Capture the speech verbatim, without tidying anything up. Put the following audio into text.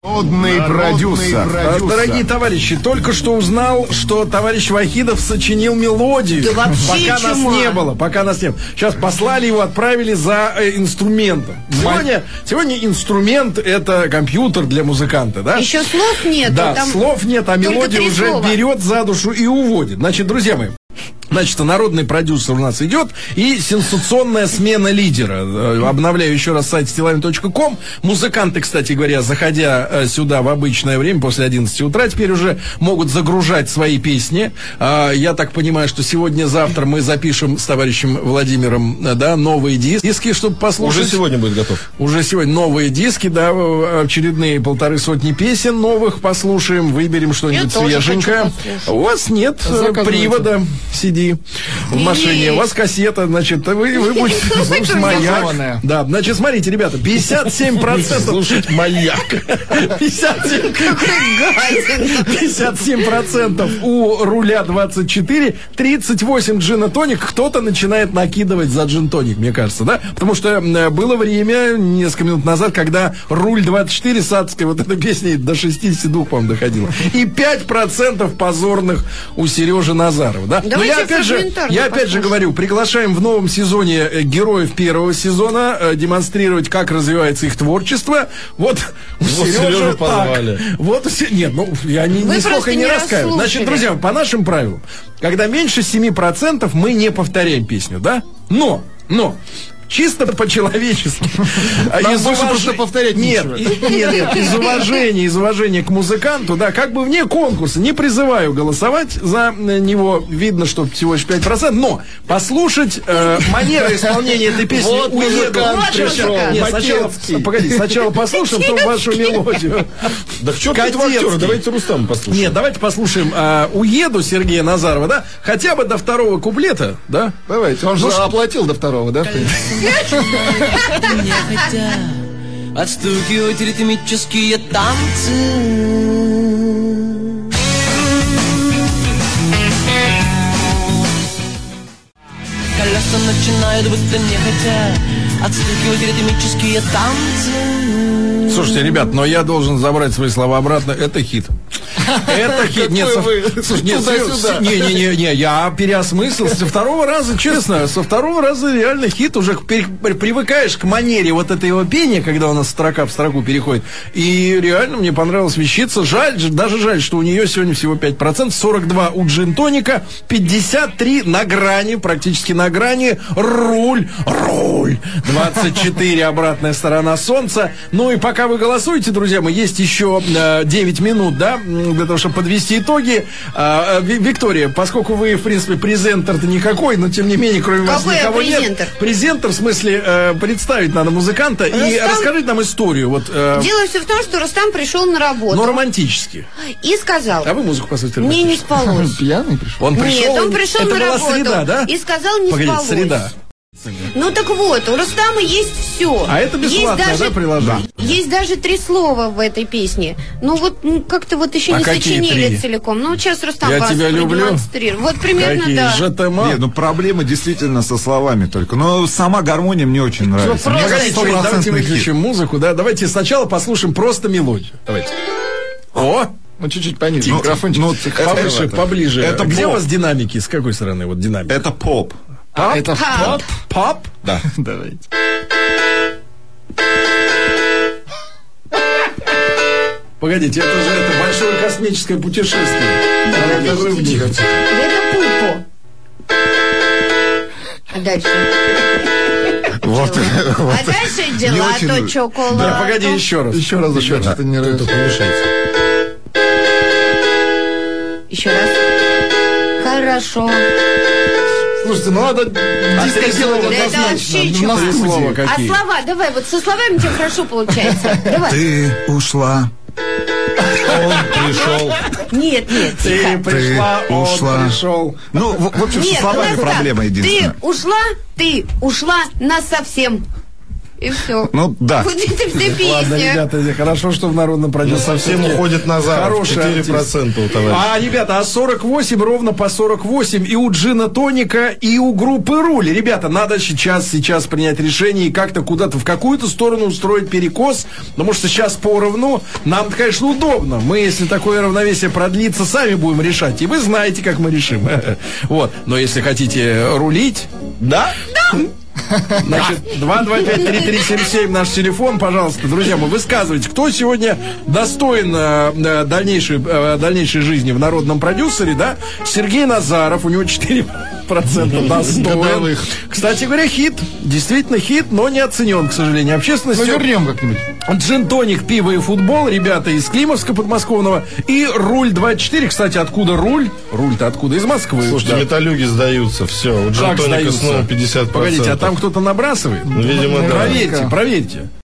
Народный продюсер. продюсер. Дорогие товарищи, только что узнал, что товарищ Вахидов сочинил мелодию. Да вообще пока чума. нас не было, пока нас не было. Сейчас послали его, отправили за э, инструментом. Сегодня, сегодня инструмент — это компьютер для музыканта, да? Еще слов нет. Да, там слов нет, а мелодия уже слова. берет за душу и уводит. Значит, друзья мои, значит, народный продюсер у нас идет, и сенсационная смена лидера. Обновляю еще раз сайт стилавин точка ком. Музыканты, кстати говоря, заходя сюда в обычное время, после одиннадцати утра, теперь уже могут загружать свои песни. Я так понимаю, что сегодня-завтра мы запишем с товарищем Владимиром, да, новые диски, чтобы послушать. Уже сегодня будет готов. Уже сегодня новые диски, да, очередные полторы сотни песен новых послушаем, выберем что-нибудь свеженькое. У вас нет привода, сиди в машине, у вас кассета, значит, вы, вы будете слушать маяк. Да, значит, смотрите, ребята, пятьдесят семь процентов слушать маяк. пятьдесят семь процентов у руля двадцать четыре, тридцать восемь джин-тоник. Кто-то начинает накидывать за джин-тоник, мне кажется, да? Потому что было время, несколько минут назад, когда руль двадцать четыре с адской вот этой песней до шестидесяти двух, по-моему, доходило. И пять процентов позорных у Сережи Назарова, да? Но я опять же, я опять же говорю, приглашаем в новом сезоне героев первого сезона э, демонстрировать, как развивается их творчество. Вот у Вот Сережи Сережу так. позвали. Вот у Се- Нет, ну я не, Вы нисколько не просто не раскаиваюсь. Значит, расслушали. друзья, по нашим правилам, когда меньше семи процентов, мы не повторяем песню, да? Но, но чисто по-человечески. Нам Из больше уваж- просто повторять нет, нечего. и- нет, нет, из уважения, из уважения к музыканту, да, как бы вне конкурса, не призываю голосовать за э, него, видно, что всего лишь пять процентов, но послушать э, манеру исполнения этой песни Вот «Уеду». музыкант Вот пришел, музыкант. Нет, сначала, Матецкий. погоди, сначала послушаем, потом вашу мелодию. Да в чем тут Кадетский. актера? Давайте Рустама послушаем. Нет, давайте послушаем э, «Уеду» Сергея Назарова, да, хотя бы до второго куплета, да. Давайте, он же оплатил до второго, да? Нехотя отстукивать ритмические танцы. Колеса начинают будто нехотя отстукивать ритмические танцы. Слушайте, ребят, но я должен забрать свои слова обратно. Это хит. Это хит. Нет, со- вы? слушай, нет, Туда-сюда. не, не, не, не, я переосмыслил. Со второго раза, честно, со второго раза реально хит. Уже пере- привыкаешь к манере вот этого его пения, когда у нас строка в строку переходит. И реально мне понравилась вещица. Жаль, же- даже жаль, что у нее сегодня всего пять процентов. сорок два у джин-тоника, пятьдесят три на грани, практически на грани. Руль, руль. двадцать четыре обратная сторона солнца. Ну и пока вы голосуете, друзья мои, есть еще э, девять минут, да, для того, чтобы подвести итоги. Э, Ви- Виктория, поскольку вы, в принципе, презентер-то никакой, но тем не менее, кроме вас Какой я никого презентер? нет. Презентер, в смысле, э, представить надо музыканта и Рустам- рассказать нам историю. Вот, э, Дело все в том, что Рустам пришел на работу но романтически. и сказал: А вы музыку послушайте. мне не романтически. спалось. Пьяный пришел? Он пришел, Нет, он пришел это на была работу среда, да? и сказал: не Погоди, спалось. среда. Ну так вот, у Рустама есть все. А это бесплатное, да, приложение? Есть даже три слова в этой песне. Ну вот ну, как-то вот еще А не какие сочинили три? целиком. Ну вот сейчас Рустам Я вас тебя люблю. продемонстрирует. Вот примерно Какие? да. ЖТМ. Не, ну проблема действительно со словами только. Но сама гармония мне очень нравится. Мне Погодите, кажется, давайте стопроцентный хит. выключим музыку, да. Давайте сначала послушаем просто мелодию. Давайте. О! Ну, чуть-чуть пониже. Ну, Микрофончик. ну, тихо. это- Поближе, это- поближе. это Где поп. у вас динамики? С какой стороны вот динамика? Это поп. А, это Пап. поп? Поп? Да. Давайте. Погодите, это же это большое космическое путешествие. Это рыбник. Да это пупо. А дальше? Вот. А дальше Не дела очень- то чоколад. Да, погоди, еще раз. Еще раз, еще раз. Это не Кто-то помешается. Еще раз. Хорошо. Слушайте, ну надо диско три делать слова. Да это однозначно. вообще На чудо. студии. Слова А какие? слова, давай, вот со словами у тебя хорошо получается. Давай. Ты ушла. Он пришел. Нет, нет, Ты тихо. пришла, Ты он ушла. пришел. Ну, в, в общем, со Нет, словами у нас проблема так. единственная. Ты ушла, ты ушла нас совсем. И все. Ну, да. Вот это вся Ладно, песня. ребята, хорошо, что в народном продюсере Совсем уходит назад. Хороший четыре артист. процента у товарища. А, ребята, а сорок восемь, ровно по сорок восемь и у Джина Тоника, и у группы Руль. Ребята, надо сейчас, сейчас принять решение и как-то куда-то в какую-то сторону устроить перекос, потому что сейчас поровну нам, конечно, удобно. Мы, если такое равновесие продлится, сами будем решать. И вы знаете, как мы решим. Вот. Но если хотите рулить... Да? Да! Значит, два два пять три три семь семь наш телефон, пожалуйста, друзья мои, высказывайте, кто сегодня достоин э, дальнейшей, э, дальнейшей жизни в народном продюсере, да? Сергей Назаров, у него четыре процента достоин. Кстати говоря, хит, действительно хит, но не оценен, к сожалению, общественностью. Ну, вернем как-нибудь. Джин-тоник, пиво и футбол, ребята из Климовска подмосковного. И Руль двадцать четыре, кстати, откуда Руль? Руль-то откуда? Из Москвы. Слушайте, да. металлюги сдаются, все. У Как Джин-тоника сдаются? снова пятьдесят процентов. Погодите, а там кто-то набрасывает? Ну, видимо, да. Проверьте, проверьте.